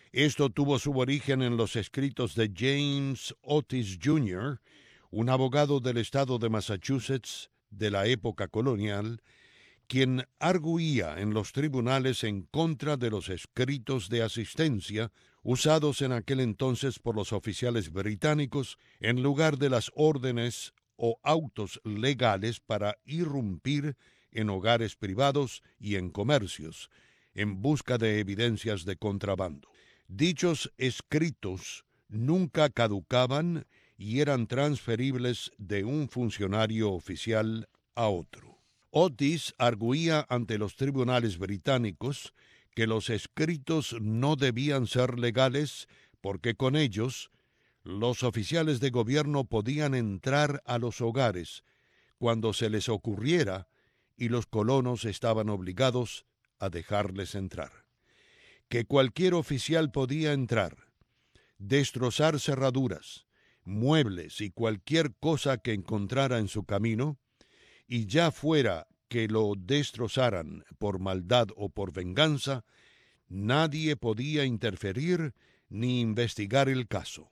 Esto tuvo su origen en los escritos de James Otis Jr., un abogado del estado de Massachusetts de la época colonial, quien arguía en los tribunales en contra de los escritos de asistencia usados en aquel entonces por los oficiales británicos en lugar de las órdenes o autos legales para irrumpir en hogares privados y en comercios, en busca de evidencias de contrabando. Dichos escritos nunca caducaban y eran transferibles de un funcionario oficial a otro. Otis arguía ante los tribunales británicos que los escritos no debían ser legales porque con ellos los oficiales de gobierno podían entrar a los hogares cuando se les ocurriera y los colonos estaban obligados a dejarles entrar. Que cualquier oficial podía entrar, destrozar cerraduras, muebles y cualquier cosa que encontrara en su camino, y ya fuera que lo destrozaran por maldad o por venganza, nadie podía interferir ni investigar el caso.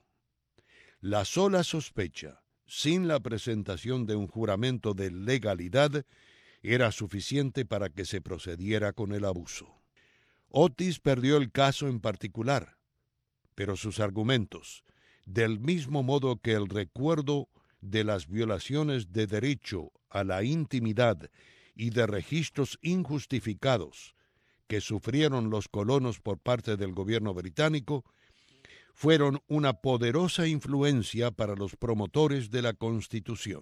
La sola sospecha, sin la presentación de un juramento de legalidad, era suficiente para que se procediera con el abuso. Otis perdió el caso en particular, pero sus argumentos, del mismo modo que el recuerdo de las violaciones de derecho a la intimidad y de registros injustificados que sufrieron los colonos por parte del gobierno británico, fueron una poderosa influencia para los promotores de la Constitución.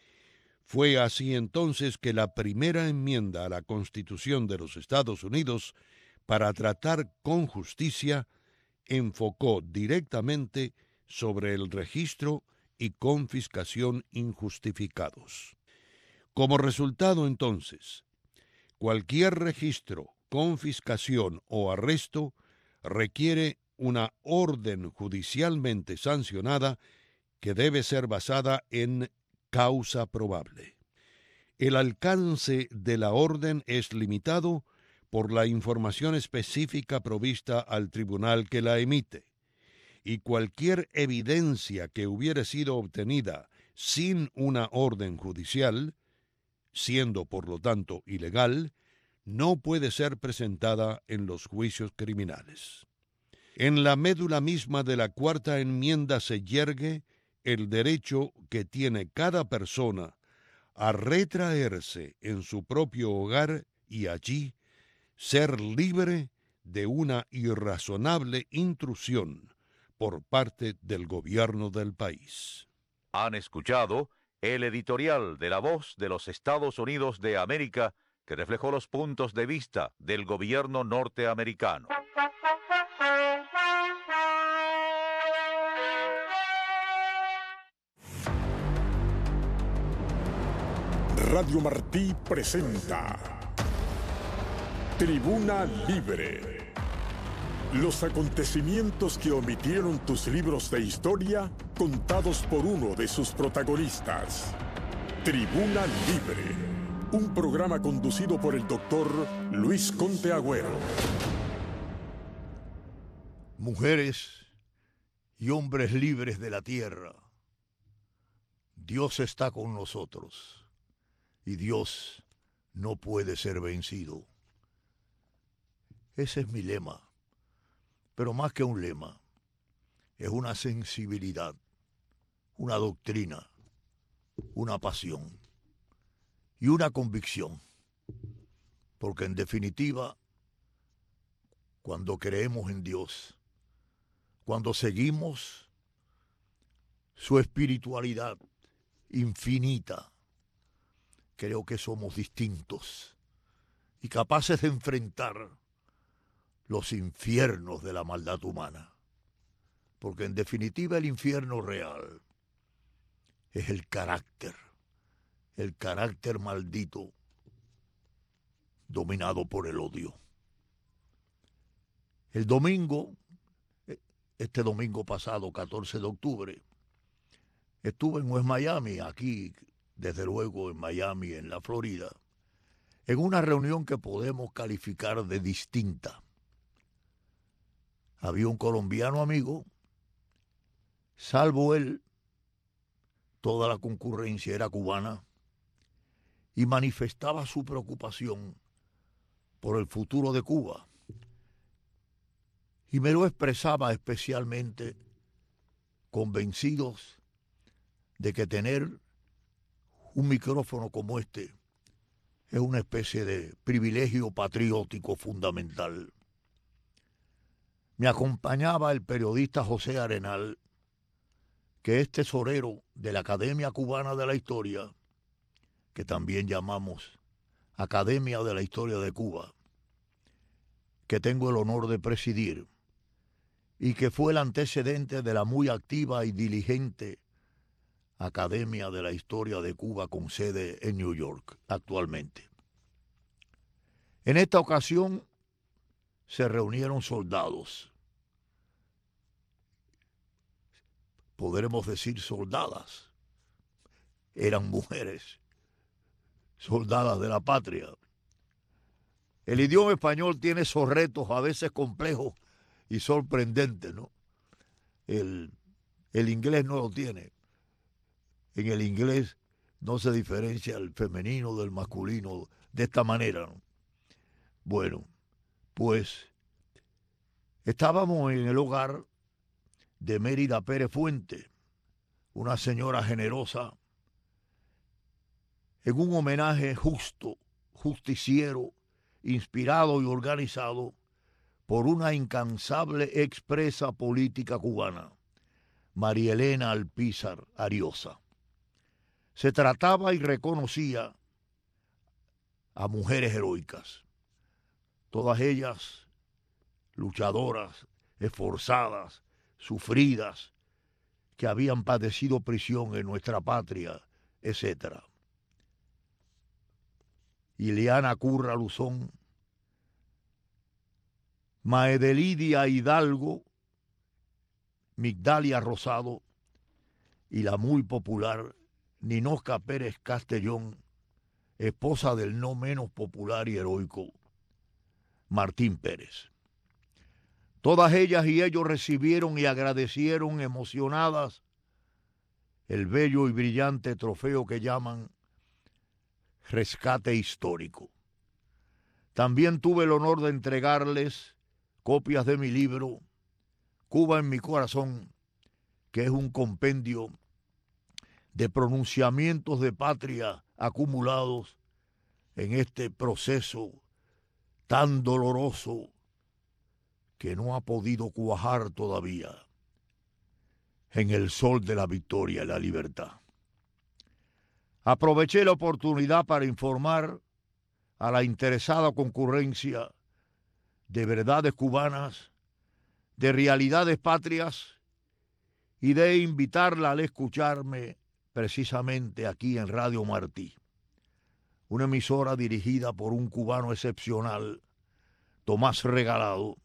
Fue así entonces que la primera enmienda a la Constitución de los Estados Unidos, para tratar con justicia, enfocó directamente sobre el registro y confiscación injustificados. Como resultado, entonces, cualquier registro, confiscación o arresto requiere una orden judicialmente sancionada que debe ser basada en causa probable. El alcance de la orden es limitado por la información específica provista al tribunal que la emite, y cualquier evidencia que hubiere sido obtenida sin una orden judicial, siendo por lo tanto ilegal, no puede ser presentada en los juicios criminales. En la médula misma de la Cuarta Enmienda se yergue el derecho que tiene cada persona a retraerse en su propio hogar y allí ser libre de una irrazonable intrusión por parte del gobierno del país. Han escuchado el editorial de La Voz de los Estados Unidos de América, que reflejó los puntos de vista del gobierno norteamericano. Radio Martí presenta Tribuna Libre. Los acontecimientos que omitieron tus libros de historia, contados por uno de sus protagonistas. Tribuna Libre, un programa conducido por el doctor Luis Conte Agüero. Mujeres y hombres libres de la tierra, Dios está con nosotros y Dios no puede ser vencido. Ese es mi lema. Pero más que un lema, es una sensibilidad, una doctrina, una pasión y una convicción. Porque en definitiva, cuando creemos en Dios, cuando seguimos su espiritualidad infinita, creo que somos distintos y capaces de enfrentar los infiernos de la maldad humana. Porque en definitiva el infierno real es el carácter maldito dominado por el odio. El domingo, este domingo pasado, 14 de octubre, estuve en West Miami, aquí, desde luego en Miami, en la Florida, en una reunión que podemos calificar de distinta. había un colombiano amigo, salvo él, toda la concurrencia era cubana, y manifestaba su preocupación por el futuro de Cuba. Y me lo expresaba especialmente convencidos de que tener un micrófono como este es una especie de privilegio patriótico fundamental. Me acompañaba el periodista José Arenal, que es tesorero de la Academia Cubana de la Historia, que también llamamos Academia de la Historia de Cuba, que tengo el honor de presidir, y que fue el antecedente de la muy activa y diligente Academia de la Historia de Cuba con sede en New York actualmente. En esta ocasión se reunieron soldados, podremos decir soldadas, eran mujeres, soldadas de la patria. El idioma español tiene esos retos a veces complejos y sorprendentes, ¿no? El inglés no lo tiene. En el inglés no se diferencia el femenino del masculino de esta manera, ¿no? Bueno, pues estábamos en el hogar de Mérida Pérez Fuente, una señora generosa, en un homenaje justo, justiciero, inspirado y organizado por una incansable expresa política cubana, María Elena Alpizar Ariosa. Se trataba y reconocía a mujeres heroicas, todas ellas luchadoras, esforzadas, sufridas, que habían padecido prisión en nuestra patria, etc. Ileana Curra Luzón, Maedelidia Hidalgo, Migdalia Rosado y la muy popular Ninosca Pérez Castellón, esposa del no menos popular y heroico Martín Pérez. Todas ellas y ellos recibieron y agradecieron emocionadas el bello y brillante trofeo que llaman Rescate Histórico. También tuve el honor de entregarles copias de mi libro Cuba en mi corazón, que es un compendio de pronunciamientos de patria acumulados en este proceso tan doloroso que no ha podido cuajar todavía en el sol de la victoria y la libertad. Aproveché la oportunidad para informar a la interesada concurrencia de verdades cubanas, de realidades patrias y de invitarla al escucharme precisamente aquí en Radio Martí, una emisora dirigida por un cubano excepcional, Tomás Regalado,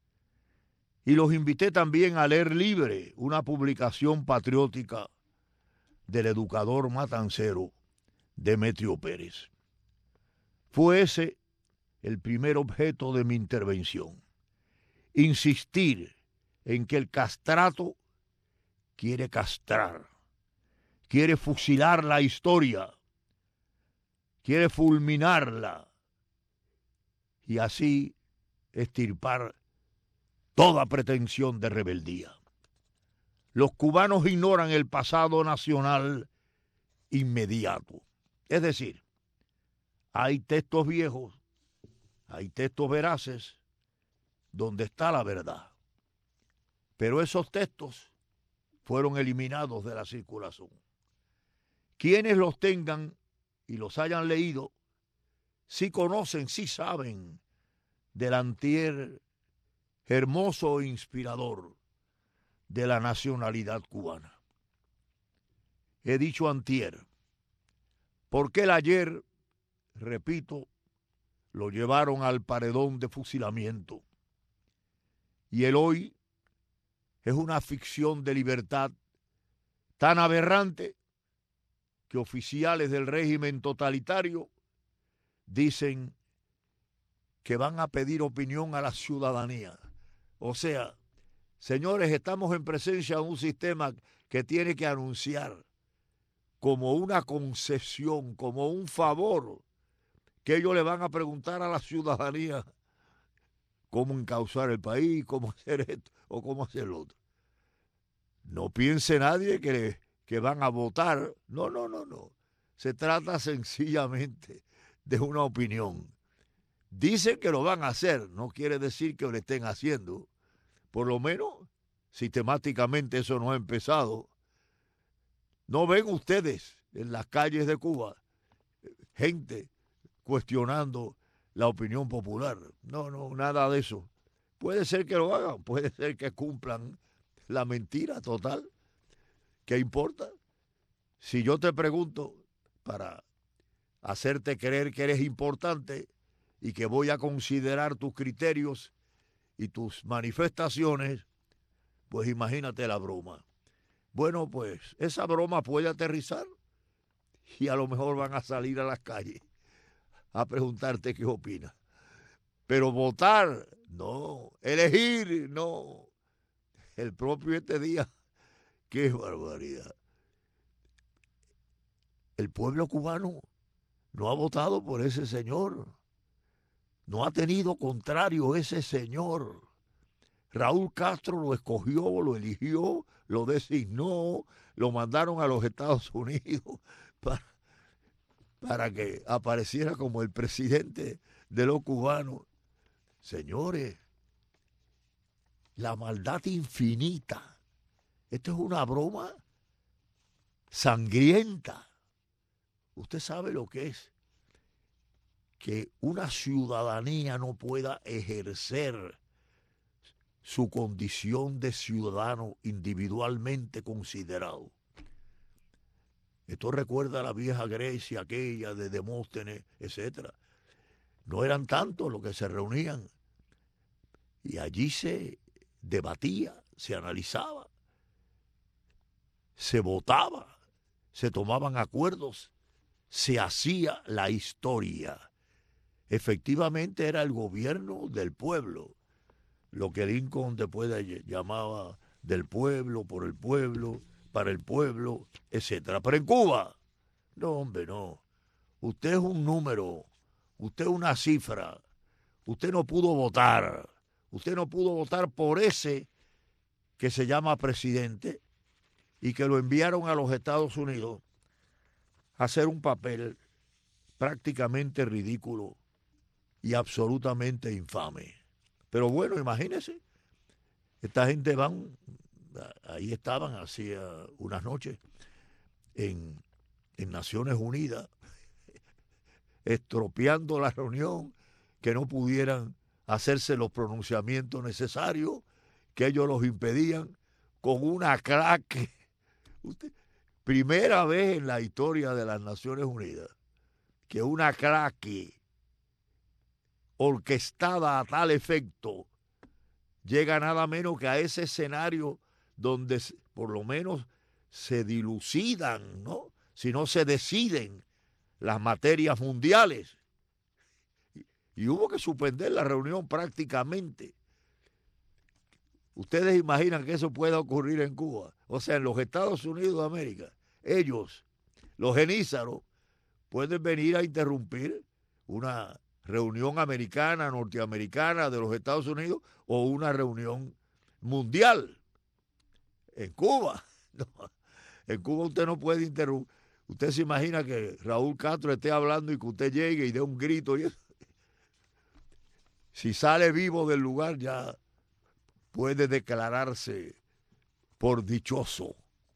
y los invité también a leer Libre, una publicación patriótica del educador matancero Demetrio Pérez. Fue ese el primer objeto de mi intervención, insistir en que el castrato quiere castrar, quiere fusilar la historia, quiere fulminarla y así extirpar toda pretensión de rebeldía. Los cubanos ignoran el pasado nacional inmediato. Es decir, hay textos viejos, hay textos veraces donde está la verdad. Pero esos textos fueron eliminados de la circulación. Quienes los tengan y los hayan leído, sí conocen, sí saben del antier hermoso e inspirador de la nacionalidad cubana. He dicho antier, porque el ayer, repito, lo llevaron al paredón de fusilamiento. Y el hoy es una ficción de libertad tan aberrante que oficiales del régimen totalitario dicen que van a pedir opinión a la ciudadanía. O sea, Señores, estamos en presencia de un sistema que tiene que anunciar como una concesión, como un favor, que ellos le van a preguntar a la ciudadanía cómo encauzar el país, cómo hacer esto o cómo hacer lo otro. No piense nadie que van a votar. No. Se trata sencillamente de una opinión. Dicen que lo van a hacer, no quiere decir que lo estén haciendo. Por lo menos, sistemáticamente eso no ha empezado. ¿No ven ustedes en las calles de Cuba gente cuestionando la opinión popular? No, nada de eso. Puede ser que lo hagan, puede ser que cumplan la mentira total. ¿Qué importa? Si yo te pregunto para hacerte creer que eres importante y que voy a considerar tus criterios y tus manifestaciones, pues imagínate la broma. Bueno, pues esa broma puede aterrizar y a lo mejor van a salir a las calles a preguntarte qué opinas. Pero votar, no. Elegir, no. El propio este día, qué barbaridad. El pueblo cubano no ha votado por ese señor. No ha tenido contrario ese señor. Raúl Castro lo escogió, lo eligió, lo designó, lo mandaron a los Estados Unidos para que apareciera como el presidente de los cubanos. Señores, la maldad infinita. Esto es una broma sangrienta. Usted sabe lo que es que una ciudadanía no pueda ejercer su condición de ciudadano individualmente considerado. Esto recuerda a la vieja Grecia, aquella de Demóstenes, etc. No eran tantos los que se reunían y allí se debatía, se analizaba, se votaba, se tomaban acuerdos, se hacía la historia. Efectivamente era el gobierno del pueblo, lo que Lincoln después llamaba del pueblo, por el pueblo, para el pueblo, etc. Pero en Cuba, no, hombre, no. Usted es un número, usted es una cifra, usted no pudo votar. Usted no pudo votar por ese que se llama presidente y que lo enviaron a los Estados Unidos a hacer un papel prácticamente ridículo y absolutamente infame. Pero bueno, imagínense, esta gente ahí estaban hacía unas noches en Naciones Unidas, estropeando la reunión, que no pudieran hacerse los pronunciamientos necesarios, que ellos los impedían, con una claque. Primera vez en la historia de las Naciones Unidas que una claque orquestada a tal efecto llega nada menos que a ese escenario donde por lo menos se dilucidan, ¿no? Si no se deciden las materias mundiales. Y hubo que suspender la reunión prácticamente. Ustedes imaginan que eso pueda ocurrir en Cuba. O sea, en los Estados Unidos de América, ellos, los genízaros, pueden venir a interrumpir una reunión americana, norteamericana de los Estados Unidos o una reunión mundial. En Cuba, no. En Cuba usted no puede interrumpir. Usted se imagina que Raúl Castro esté hablando y que usted llegue y dé un grito y eso. Si sale vivo del lugar ya puede declararse por dichoso.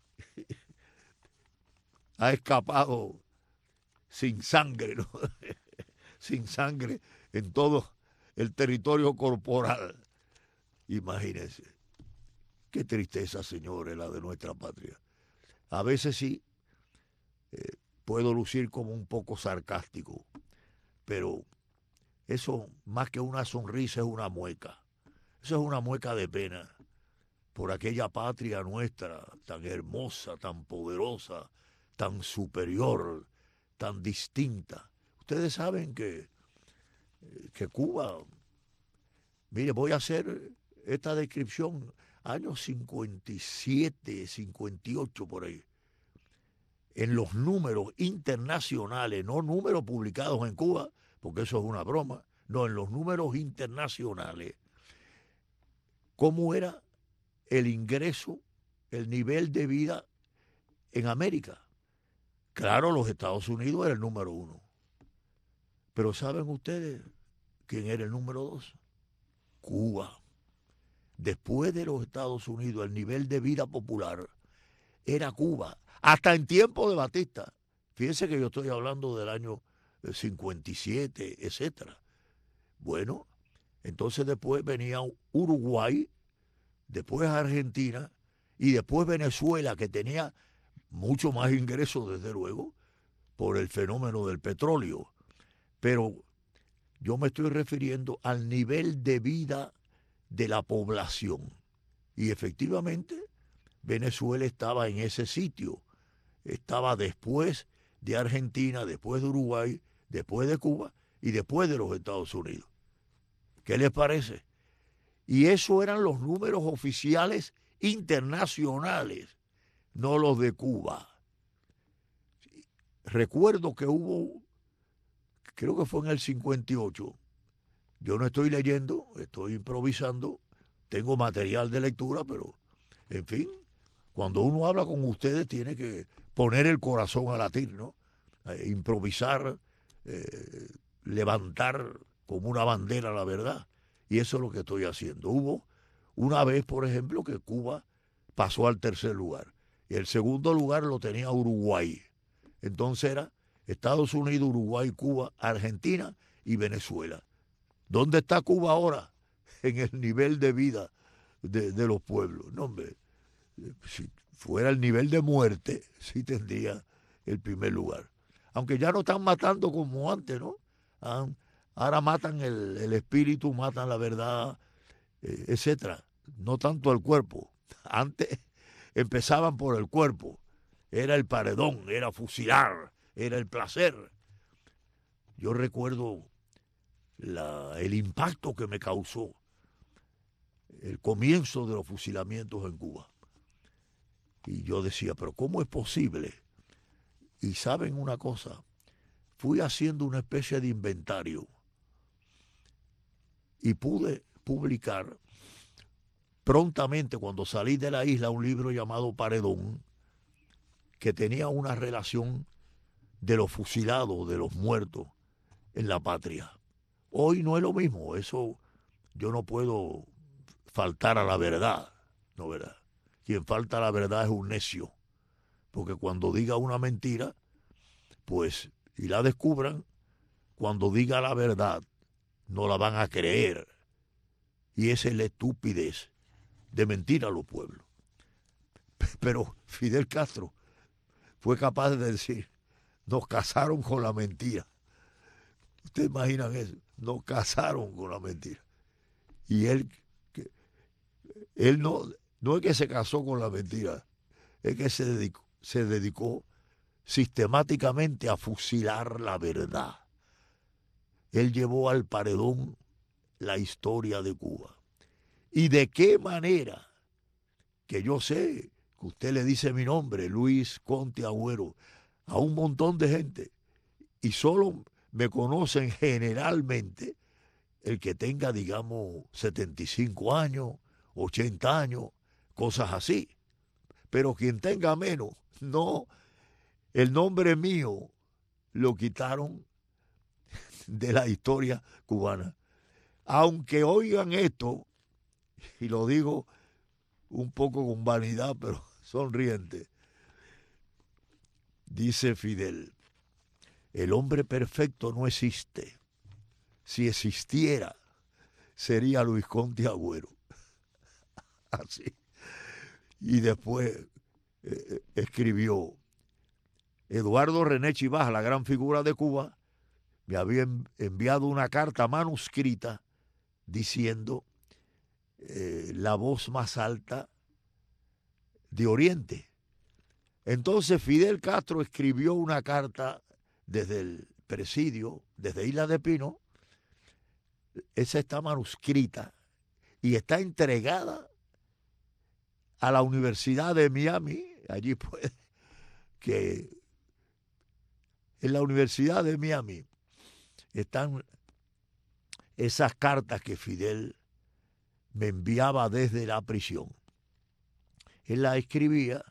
Ha escapado sin sangre, ¿no? Sin sangre en todo el territorio corporal. Imagínense. Qué tristeza, señores, la de nuestra patria. A veces sí puedo lucir como un poco sarcástico, pero eso más que una sonrisa es una mueca. Eso es una mueca de pena por aquella patria nuestra tan hermosa, tan poderosa, tan superior, tan distinta. Ustedes saben que Cuba, mire, voy a hacer esta descripción años 57, 58 por ahí, en los números internacionales, no números publicados en Cuba, porque eso es una broma, no, en los números internacionales, cómo era el ingreso, el nivel de vida en América. Claro, los Estados Unidos era el número 1. Pero ¿saben ustedes quién era el número 2? Cuba. Después de los Estados Unidos, el nivel de vida popular era Cuba. Hasta en tiempo de Batista. Fíjense que yo estoy hablando del año 57, etcétera. Bueno, entonces después venía Uruguay, después Argentina y después Venezuela, que tenía mucho más ingresos, desde luego, por el fenómeno del petróleo. Pero yo me estoy refiriendo al nivel de vida de la población. Y efectivamente, Venezuela estaba en ese sitio. Estaba después de Argentina, después de Uruguay, después de Cuba y después de los Estados Unidos. ¿Qué les parece? Y eso eran los números oficiales internacionales, no los de Cuba. Recuerdo que hubo, creo que fue en el 58, yo no estoy leyendo, estoy improvisando, tengo material de lectura, pero en fin, cuando uno habla con ustedes tiene que poner el corazón a latir, ¿no? Improvisar, levantar como una bandera la verdad. Y eso es lo que estoy haciendo. Hubo una vez, por ejemplo, que Cuba pasó al tercer lugar. Y el segundo lugar lo tenía Uruguay. Entonces era Estados Unidos, Uruguay, Cuba, Argentina y Venezuela. ¿Dónde está Cuba ahora? En el nivel de vida de los pueblos. No, hombre, si fuera el nivel de muerte, sí tendría el primer lugar. Aunque ya no están matando como antes, ¿no? Ahora matan el espíritu, matan la verdad, etcétera. No tanto el cuerpo. Antes empezaban por el cuerpo. Era el paredón, era fusilar, era el placer. Yo recuerdo el impacto que me causó el comienzo de los fusilamientos en Cuba. Y yo decía, pero ¿cómo es posible? Y saben una cosa, fui haciendo una especie de inventario y pude publicar prontamente, cuando salí de la isla, un libro llamado Paredón, que tenía una relación de los fusilados, de los muertos en la patria. Hoy no es lo mismo, eso yo no puedo faltar a la verdad, ¿no, verdad? Quien falta a la verdad es un necio, porque cuando diga una mentira, pues, y la descubran, cuando diga la verdad, no la van a creer. Y esa es la estupidez de mentir a los pueblos. Pero Fidel Castro fue capaz de decir, nos casaron con la mentira. ¿Ustedes imaginan eso? Nos casaron con la mentira. Y él no es que se casó con la mentira, es que se dedicó sistemáticamente a fusilar la verdad. Él llevó al paredón la historia de Cuba. ¿Y de qué manera? Que yo sé que usted le dice mi nombre, Luis Conte Agüero, a un montón de gente, y solo me conocen generalmente el que tenga, digamos, 75 años, 80 años, cosas así. Pero quien tenga menos, no, el nombre mío lo quitaron de la historia cubana. Aunque oigan esto, y lo digo un poco con vanidad, pero sonriente, dice Fidel, el hombre perfecto no existe. Si existiera, sería Luis Conte Agüero. Así. Y después escribió, Eduardo René Chivas, la gran figura de Cuba, me había enviado una carta manuscrita diciendo la voz más alta de Oriente. Entonces Fidel Castro escribió una carta desde el presidio, desde Isla de Pino. Esa está manuscrita y está entregada a la Universidad de Miami, allí puede, que en la Universidad de Miami están esas cartas que Fidel me enviaba desde la prisión. Él las escribía,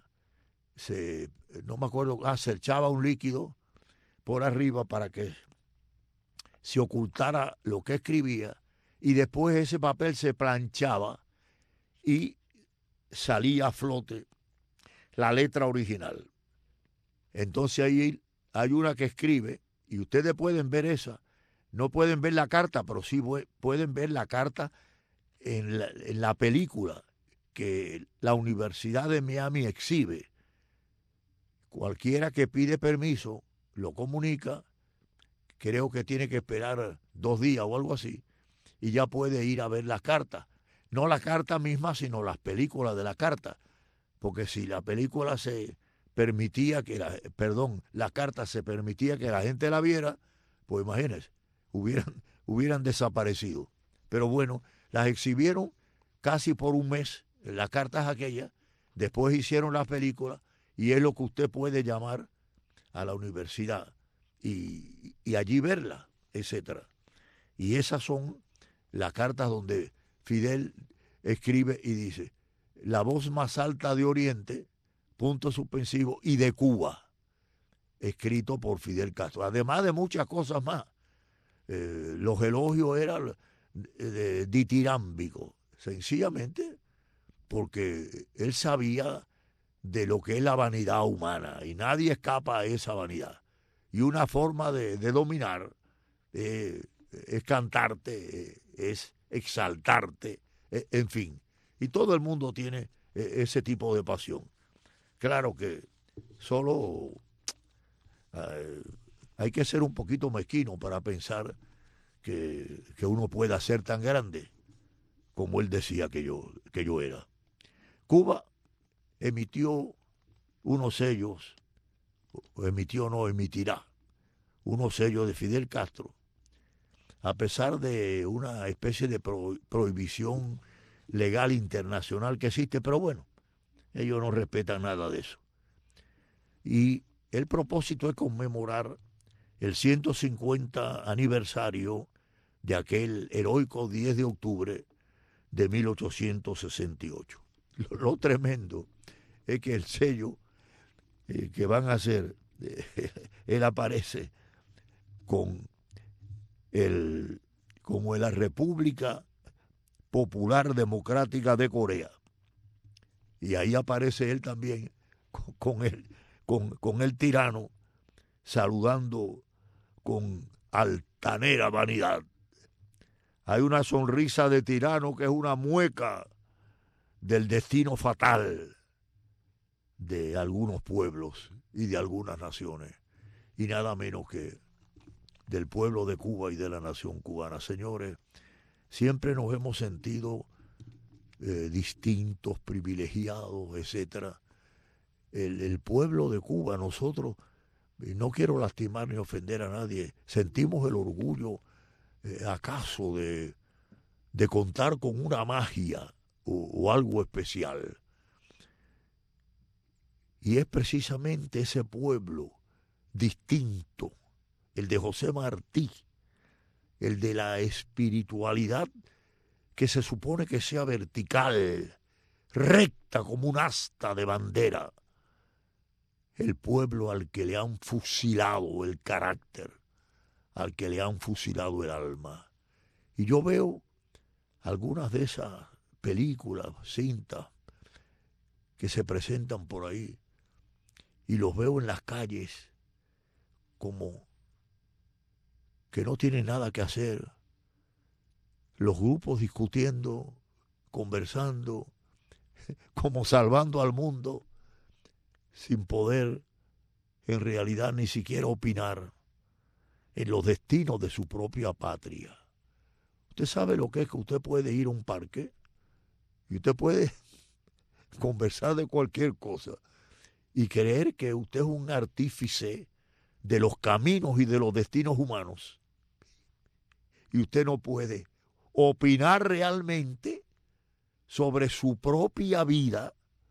no me acuerdo, se echaba un líquido por arriba para que se ocultara lo que escribía, y después ese papel se planchaba y salía a flote la letra original. Entonces ahí hay una que escribe, y ustedes pueden ver esa, no pueden ver la carta, pero sí pueden ver la carta en la película que la Universidad de Miami exhibe. Cualquiera que pide permiso lo comunica, creo que tiene que esperar 2 días o algo así, y ya puede ir a ver las cartas. No la carta misma, sino las películas de la carta, porque si la película se permitía que la carta se permitía que la gente la viera, pues imagínense, hubieran desaparecido. Pero bueno, las exhibieron casi por un mes, las cartas aquellas, después hicieron las películas, y es lo que usted puede llamar a la universidad y allí verla, etcétera. Y esas son las cartas donde Fidel escribe y dice: la voz más alta de Oriente, punto suspensivo, y de Cuba, escrito por Fidel Castro, además de muchas cosas más. Los elogios eran ditirámbicos, sencillamente porque él sabía de lo que es la vanidad humana, y nadie escapa a esa vanidad. Y una forma de dominar es cantarte, es exaltarte, en fin. Y todo el mundo tiene ese tipo de pasión. Claro que solo hay que ser un poquito mezquino para pensar que uno pueda ser tan grande como él decía que yo era. Cuba emitió unos sellos, emitirá unos sellos de Fidel Castro, a pesar de una especie de prohibición legal internacional que existe, pero bueno, ellos no respetan nada de eso. Y el propósito es conmemorar el 150 aniversario de aquel heroico 10 de octubre de 1868. Lo tremendo es que el sello que van a hacer, él aparece como en la República Popular Democrática de Corea. Y ahí aparece él también con el tirano, saludando con altanera vanidad. Hay una sonrisa de tirano que es una mueca del destino fatal de algunos pueblos y de algunas naciones, y nada menos que del pueblo de Cuba y de la nación cubana. Señores, siempre nos hemos sentido distintos, privilegiados, etcétera. El pueblo de Cuba, nosotros, no quiero lastimar ni ofender a nadie, sentimos el orgullo acaso de contar con una magia o algo especial. Y es precisamente ese pueblo distinto, el de José Martí, el de la espiritualidad que se supone que sea vertical, recta como un asta de bandera, el pueblo al que le han fusilado el carácter, al que le han fusilado el alma. Y yo veo algunas de esas películas, cintas, que se presentan por ahí, y los veo en las calles como que no tienen nada que hacer, los grupos discutiendo, conversando, como salvando al mundo, sin poder en realidad ni siquiera opinar en los destinos de su propia patria. Usted sabe lo que es que usted puede ir a un parque y usted puede conversar de cualquier cosa y creer que usted es un artífice de los caminos y de los destinos humanos, y usted no puede opinar realmente sobre su propia vida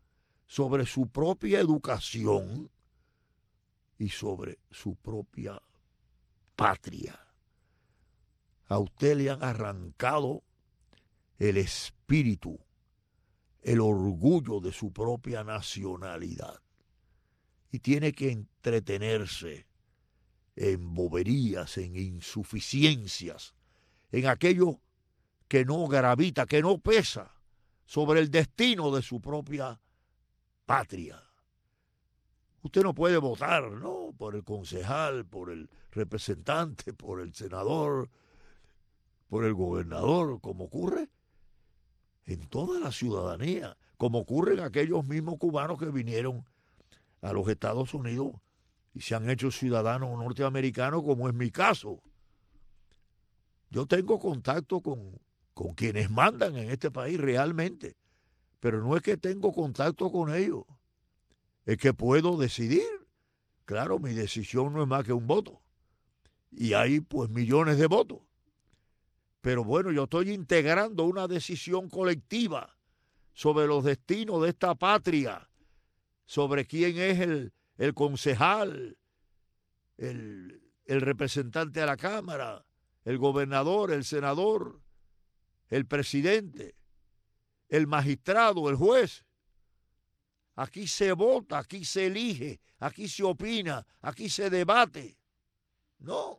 sobre su propia educación y sobre su propia patria. A usted le han arrancado el espíritu, el orgullo de su propia nacionalidad. Y tiene que entretenerse en boberías, en insuficiencias, en aquello que no gravita, que no pesa sobre el destino de su propia patria. Usted no puede votar, ¿no?, por el concejal, por el representante, por el senador, por el gobernador, como ocurre en toda la ciudadanía, como ocurre en aquellos mismos cubanos que vinieron a los Estados Unidos y se han hecho ciudadanos norteamericanos, como es mi caso. Yo tengo contacto con quienes mandan en este país realmente, pero no es que tengo contacto con ellos, es que puedo decidir. Claro, mi decisión no es más que un voto, y hay pues millones de votos. Pero bueno, yo estoy integrando una decisión colectiva sobre los destinos de esta patria, sobre quién es el concejal, el representante a la Cámara, el gobernador, el senador, el presidente, el magistrado, el juez. Aquí se vota, aquí se elige, aquí se opina, aquí se debate. No.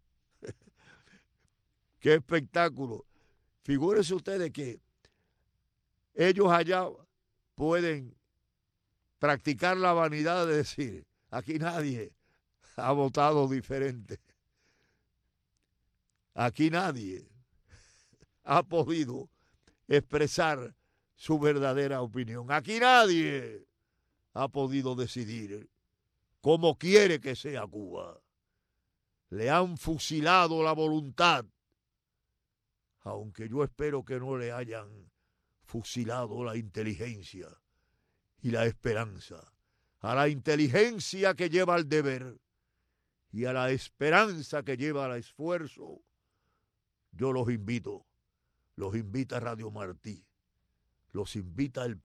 ¡Qué espectáculo! Figúrense ustedes que ellos allá pueden practicar la vanidad de decir, aquí nadie ha votado diferente. Aquí nadie ha podido expresar su verdadera opinión. Aquí nadie ha podido decidir cómo quiere que sea Cuba. Le han fusilado la voluntad, aunque yo espero que no le hayan fusilado la inteligencia y la esperanza. A la inteligencia que lleva al deber y a la esperanza que lleva al esfuerzo, yo los invita Radio Martí, los invita el